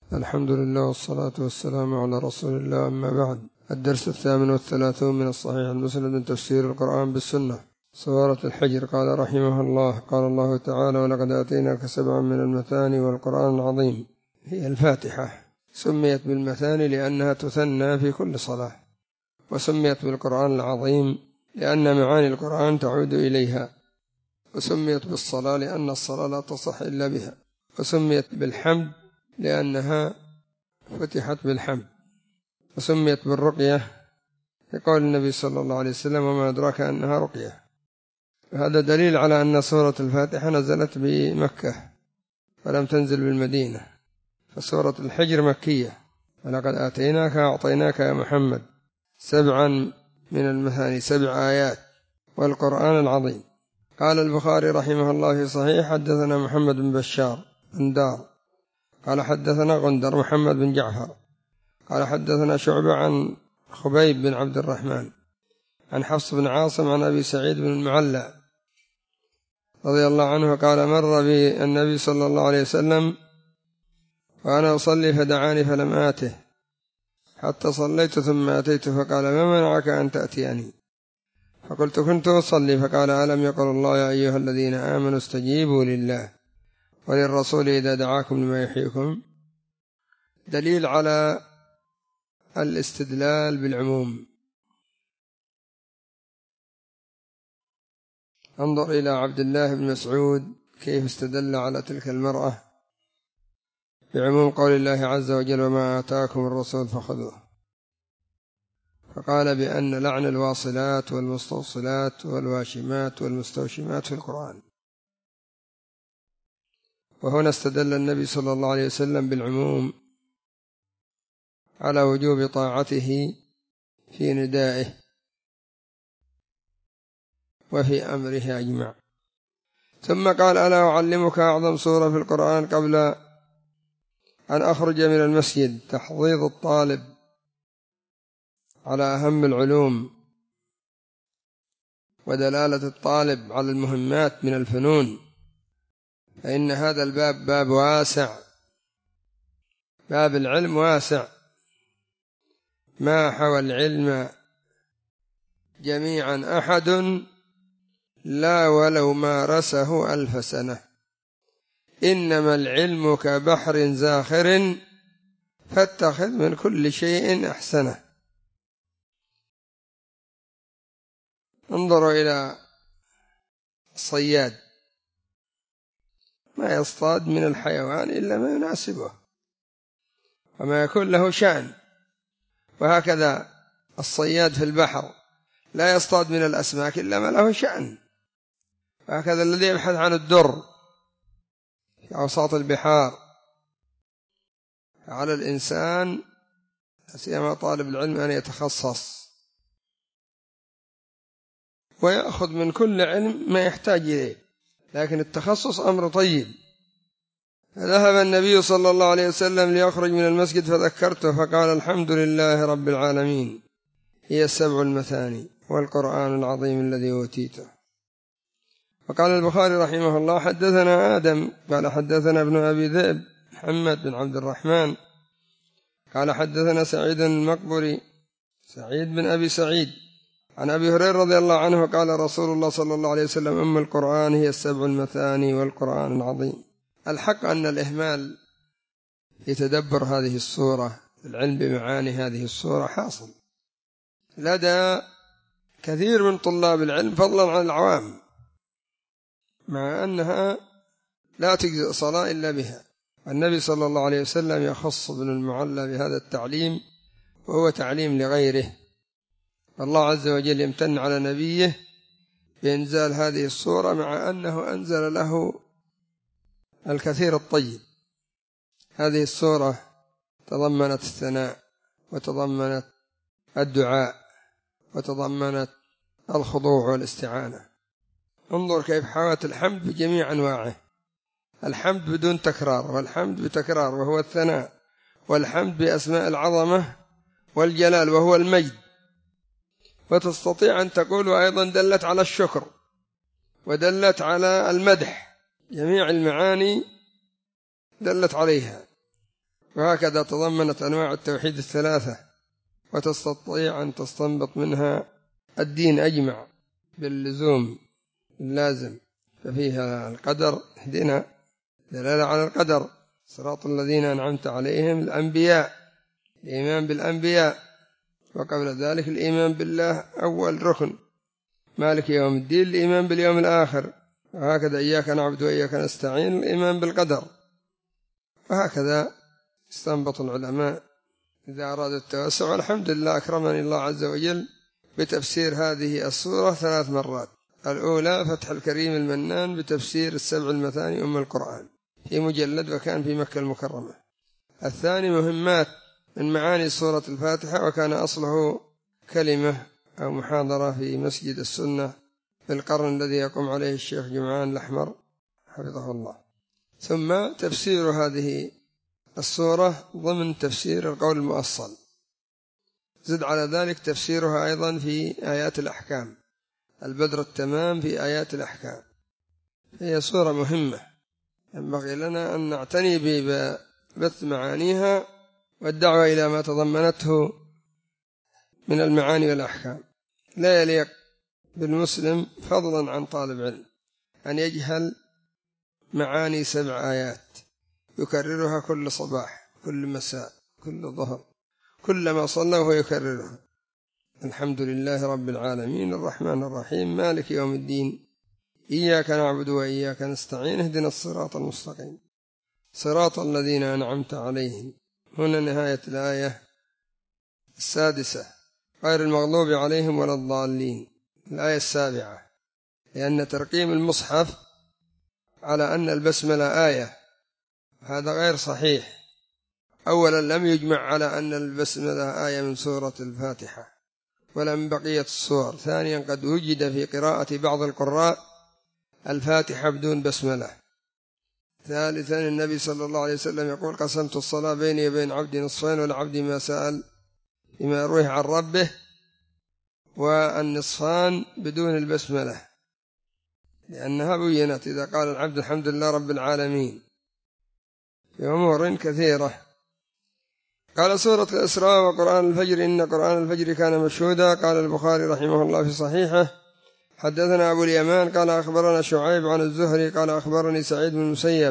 الحمد لله والصلاة والسلام على رسول الله، أما بعد. الدرس 38 من الصحيح المسند من تفسير القرآن بالسنة. سورة الحجر. قال رحمه الله: قال الله تعالى: ولقد آتيناك 7 من المثاني والقرآن العظيم. هي الفاتحة سميت بالمثاني لأنها تثنى في كل صلاة، وسميت بالقرآن العظيم لأن معاني القرآن تعود إليها، وسميت بالصلاة لأن الصلاة لا تصح إلا بها، وسميت بالحمد لأنها فتحت بالحمد، وسميت بالرقية لقول النبي صلى الله عليه وسلم: وما أدراك أنها رقية. هذا دليل على أن سورة الفاتحة نزلت بمكة ولم تنزل بالمدينة، فسورة الحجر مكية. ولقد آتيناك أعطيناك يا محمد 7 من المثاني، 7 آيات، والقرآن العظيم. قال البخاري رحمه الله في صحيح: حدثنا محمد بن بشار بن دار قال حدثنا غندر محمد بن جعفر قال حدثنا شعبة عن خبيب بن عبد الرحمن عن حفص بن عاصم عن أبي سعيد بن المعلى رضي الله عنه قال: مر بي النبي صلى الله عليه وسلم وأنا أصلي فدعاني فلم آته حتى صليت ثم أتيت، فقال: ما منعك أن تأتيني؟ فقلت: كنت أصلي. فقال: ألم يقل الله: يا أيها الذين آمنوا استجيبوا لله وللرسول إذا دعاكم لما يحييكم. دليل على الاستدلال بالعموم. انظر إلى عبد الله بن مسعود كيف استدل على تلك المرأة بعموم قول الله عز وجل: وما آتاكم الرسول فخذوه. فقال بأن لعن الواصلات والمستوصلات والواشمات والمستوشمات في القرآن. وهنا استدل النبي صلى الله عليه وسلم بالعموم على وجوب طاعته في ندائه وفي أمره أجمع. ثم قال: ألا أعلمك أعظم سورة في القرآن قبل أن أخرج من المسجد؟ تحضيض الطالب على أهم العلوم ودلالة الطالب على المهمات من الفنون، فإن هذا الباب باب واسع، باب العلم واسع، ما حوى العلم جميعا أحد لا ولو مارسه 1000 سنة. إنما العلم كبحر زاخر فاتخذ من كل شيء أحسنه. انظروا إلى الصياد، ما يصطاد من الحيوان إلا ما يناسبه وما يكون له شأن، وهكذا الصياد في البحر لا يصطاد من الأسماك إلا ما له شأن، وهكذا الذي يبحث عن الدر في أوساط البحار. على الإنسان سيما طالب العلم أن يتخصص ويأخذ من كل علم ما يحتاج إليه، لكن التخصص أمر طيب. ذهب النبي صلى الله عليه وسلم ليخرج من المسجد فذكرته فقال: الحمد لله رب العالمين، هي 7 المثاني والقرآن العظيم الذي أوتيته. وقال البخاري رحمه الله: حدثنا آدم قال حدثنا ابن أبي ذئب محمد بن عبد الرحمن قال حدثنا سعيد المقبري سعيد بن أبي سعيد عن أبي هريرة رضي الله عنه قال: رسول الله صلى الله عليه وسلم: أم القرآن هي 7 المثاني والقرآن العظيم. الحق أن الإهمال يتدبر هذه السورة، العلم بمعاني هذه السورة حاصل لدى كثير من طلاب العلم فضلا عن العوام، مع أنها لا تجزئ صلاة إلا بها. النبي صلى الله عليه وسلم يخص ابن المعلى بهذا التعليم، وهو تعليم لغيره. الله عز وجل يمتن على نبيه بإنزال هذه السورة، مع أنه أنزل له الكثير الطيب. هذه السورة تضمنت الثناء، وتضمنت الدعاء، وتضمنت الخضوع والاستعانة. انظر كيف حوت الحمد بجميع أنواعه، الحمد بدون تكرار، والحمد بتكرار وهو الثناء، والحمد بأسماء العظمة والجلال وهو المجد. وتستطيع أن تقول أيضا دلت على الشكر ودلت على المدح، جميع المعاني دلت عليها. وهكذا تضمنت أنواع التوحيد الثلاثة، وتستطيع أن تستنبط منها الدين أجمع باللزوم اللازم. ففيها القدر، اهدنا دلالة على القدر، صراط الذين أنعمت عليهم الأنبياء، الإيمان بالأنبياء، وقبل ذلك الإيمان بالله أول ركن، مالك يوم الدين الإيمان باليوم الآخر، وهكذا إياك نعبد وإياك نستعين الإيمان بالقدر. وهكذا استنبط العلماء إذا أرادوا التوسع. والحمد لله أكرمني الله عز وجل بتفسير هذه السورة 3 مرات. الأولى فتح الكريم المنان بتفسير السبع المثاني أم القرآن في مجلد، وكان في مكة المكرمة. الثاني مهمات من معاني سورة الفاتحة، وكان أصله كلمة أو محاضرة في مسجد السنة في القرن الذي يقوم عليه الشيخ جمعان الأحمر حفظه الله. ثم تفسير هذه السورة ضمن تفسير القول المؤصل، زد على ذلك تفسيرها أيضا في آيات الأحكام، البدر التمام في آيات الأحكام. هي سورة مهمة ينبغي لنا أن نعتني ببث معانيها والدعوة إلى ما تضمنته من المعاني والأحكام. لا يليق بالمسلم فضلا عن طالب علم أن يجهل معاني 7 آيات يكررها كل صباح، كل مساء، كل ظهر، كلما صلى وهو يكررها. الحمد لله رب العالمين الرحمن الرحيم مالك يوم الدين إياك نعبد وإياك نستعين اهدنا الصراط المستقيم صراط الذين أنعمت عليهم. هنا نهاية الآية 6 غير المغضوب عليهم ولا الضالين. الآية 7 لأن ترقيم المصحف على أن البسملة آية، هذا غير صحيح. أولا لم يجمع على أن البسملة آية من سورة الفاتحة ولا من بقية السور. ثانيا قد وجد في قراءة بعض القراء الفاتحة بدون بسملة. ثالثا النبي صلى الله عليه وسلم يقول قسمت الصلاة بيني وبين عبدي نصفين والعبد ما سأل بما روح عن ربه، والنصفان بدون البسملة لأنها بينت إذا قال العبد الحمد لله رب العالمين في أمور كثيرة. قال سورة الإسراء وقرآن الفجر إن قرآن الفجر كان مشهودا. قال البخاري رحمه الله في صحيحه حدثنا أبو اليمان قال أخبرنا شعيب عن الزهري قال أخبرني سعيد بن المسيب،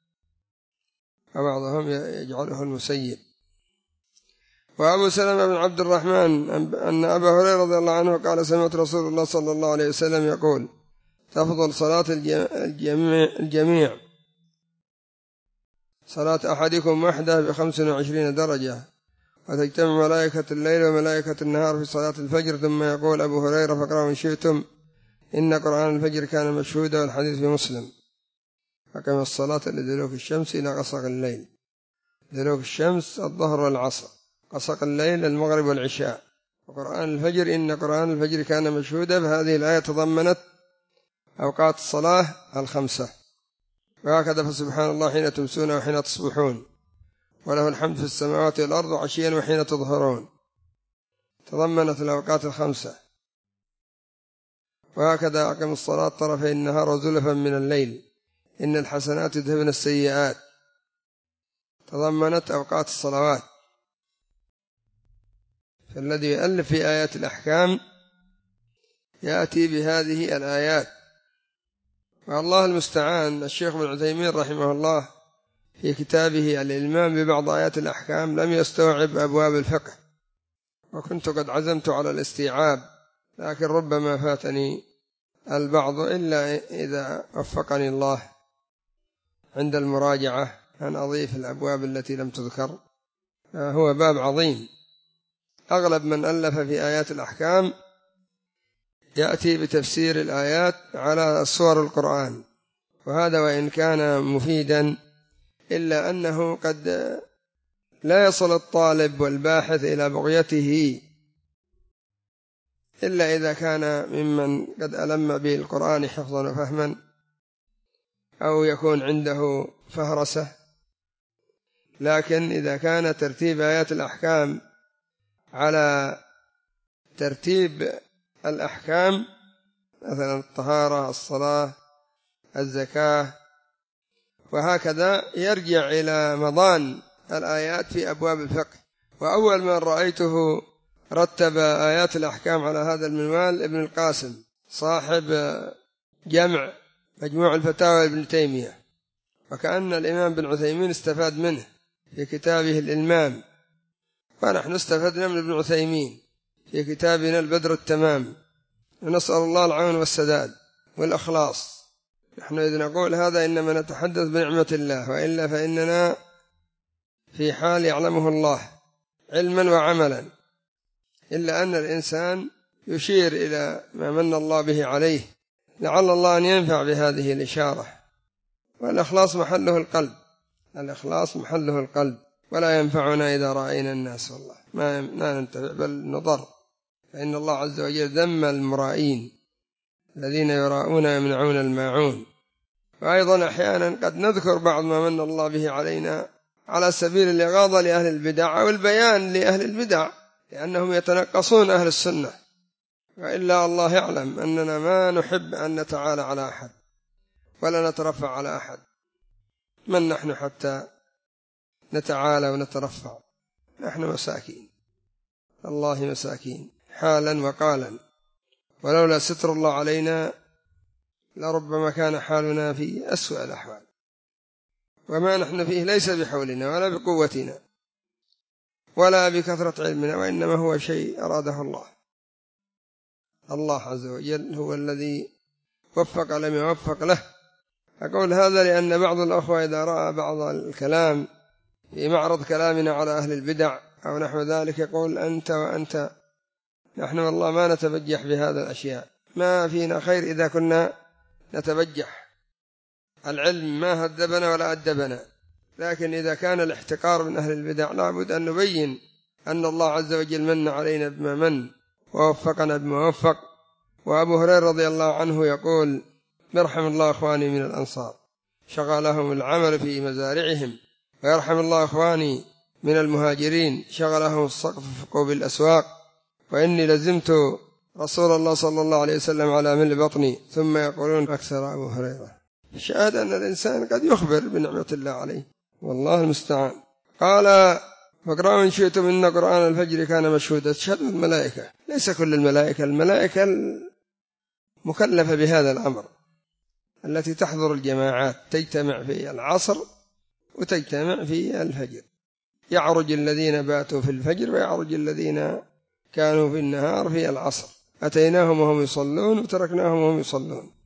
وبعضهم يجعله المسيب. وأبو سلمة بن عبد الرحمن أن أبا هريرة رضي الله عنه قال سمعت رسول الله صلى الله عليه وسلم يقول تفضل صلاة الجميع صلاة أحدكم وحده ب25 درجة، وتجتمع ملائكة الليل وملائكة النهار في صلاة الفجر. ثم يقول أبو هريرة فاقرأوا إن شئتم إن قرآن الفجر كان مشهودا، والحديث في مسلم. فكما الصلاة لدلوك الشمس إلى غسق الليل، دلوك الشمس الظهر والعصر، غسق الليل المغرب والعشاء. وقرآن الفجر إن قرآن الفجر كان مشهودا، فهذه الآية تضمنت أوقات الصلاة 5. وهكذا فسبحان الله حين تمسون وحين تصبحون وله الحمد في السماوات والأرض عشيا وحين تظهرون، تضمنت الأوقات 5. وهكذا أقم الصلاة طرفي النهار وزلفا من الليل إن الحسنات يذهبن السيئات، تضمنت أوقات الصلوات. فالذي يؤلف في آيات الأحكام يأتي بهذه الآيات، والله المستعان. الشيخ ابن عثيمين رحمه الله في كتابه الإلمام ببعض آيات الأحكام لم يستوعب أبواب الفقه، وكنت قد عزمت على الاستيعاب، لكن ربما فاتني البعض إلا إذا وفقني الله عند المراجعة أن أضيف الأبواب التي لم تذكر. هو باب عظيم. أغلب من ألف في آيات الأحكام يأتي بتفسير الآيات على صور القرآن، وهذا وإن كان مفيدا إلا أنه قد لا يصل الطالب والباحث إلى بغيته إلا إذا كان ممن قد ألم به القرآن حفظا وفهما، أو يكون عنده فهرسة. لكن إذا كان ترتيب آيات الأحكام على ترتيب الأحكام مثلا الطهارة، الصلاة، الزكاة، وهكذا يرجع إلى مضان الآيات في أبواب الفقه. وأول من رأيته رتب آيات الأحكام على هذا المنوال ابن القاسم صاحب جمع مجموع الفتاوى ابن تيمية، وكأن الإمام بن عثيمين استفاد منه في كتابه الإلمام، ونحن استفدنا من ابن عثيمين في كتابنا البدر التمام. ونسأل الله العون والسداد والإخلاص. نحن إذ نقول هذا إنما نتحدث بنعمة الله، وإلا فإننا في حال يعلمه الله علما وعملا، إلا أن الإنسان يشير إلى ما من الله به عليه، لعل الله أن ينفع بهذه الإشارة. والإخلاص محله القلب، الإخلاص محله القلب، ولا ينفعنا إذا رأينا الناس والله ما ننتفع بل نضر، فإن الله عز وجل ذم المرائين الذين يراؤون يمنعون الماعون. وأيضا أحيانا قد نذكر بعض ما من الله به علينا على سبيل الإغاظة لأهل البدع أو البيان لأهل البدع، لأنهم يتنقصون أهل السنة. وإلا الله يعلم أننا ما نحب أن نتعالى على أحد ولا نترفع على أحد. من نحن حتى نتعالى ونترفع؟ نحن مساكين، الله مساكين حالا وقالا، ولولا ستر الله علينا لربما كان حالنا في أسوأ الأحوال. وما نحن فيه ليس بحولنا ولا بقوتنا ولا بكثرة علمنا، وإنما هو شيء أراده الله. الله عز وجل هو الذي وفق لم يوفق له. أقول هذا لأن بعض الأخوة إذا رأى بعض الكلام في معرض كلامنا على أهل البدع أو نحو ذلك يقول أنت وأنت. نحن والله ما نتبجح بهذا الأشياء، ما فينا خير إذا كنا نتبجح. العلم ما هذبنا ولا أدبنا، لكن إذا كان الاحتقار من أهل البدع لابد أن نبين أن الله عز وجل من علينا بما من ووفقنا بما وفق. وأبو هريرة رضي الله عنه يقول: يرحم الله أخواني من الأنصار شغلهم العمل في مزارعهم، ويرحم الله أخواني من المهاجرين شغلهم السقف في قوب الأسواق، وإني لزمت رسول الله صلى الله عليه وسلم على ملء بطني. ثم يقولون أكثر أبو هريرة. شهادة أن الإنسان قد يخبر بنعمة الله عليه، والله المستعان. قال: فاقرأوا إن شئتم إن قرآن الفجر كان مشهودا. تشهد الملائكة، ليس كل الملائكة، الملائكة المكلفة بهذا الأمر التي تحضر الجماعات، تجتمع في العصر وتجتمع في الفجر. يعرج الذين باتوا في الفجر ويعرج الذين كانوا في النهار في العصر. أتيناهم وهم يصلون وتركناهم وهم يصلون.